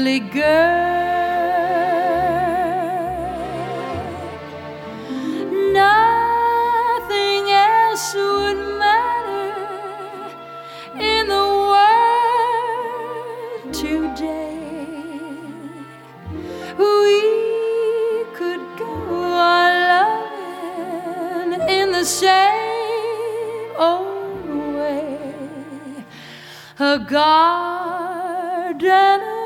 lovely girl. Nothing else would matter in the world today. We could go on loving in the same old way. A garden